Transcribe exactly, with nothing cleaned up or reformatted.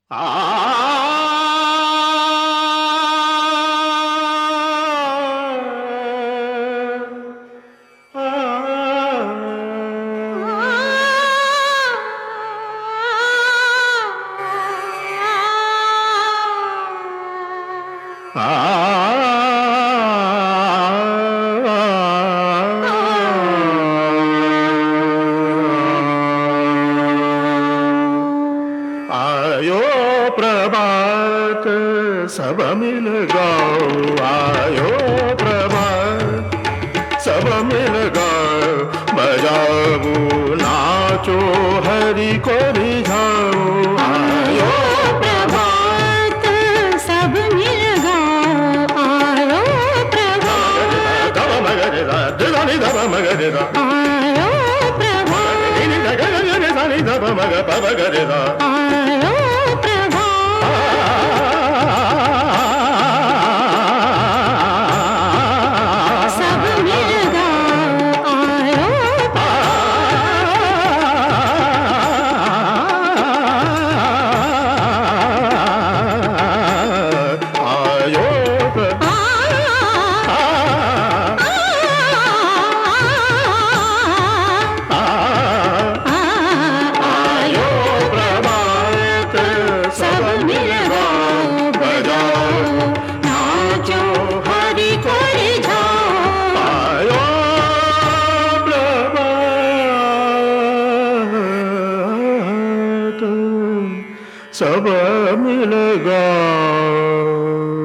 आ आयो प्रभात सब मिल गाओ, आयो प्रभात सब मिल गाओ, बजाओ नाचो हरि को रिझाओ। आयो प्रभात सब मिल गाओ, आयो प्रभात आयो प्रभात आयो प्रभात सब मिल गाओ, आयो आयो सब मिल गाओ, बजाओ नाचो हरि को रिझाओ। आयो प्रभात सब मिल गाओ।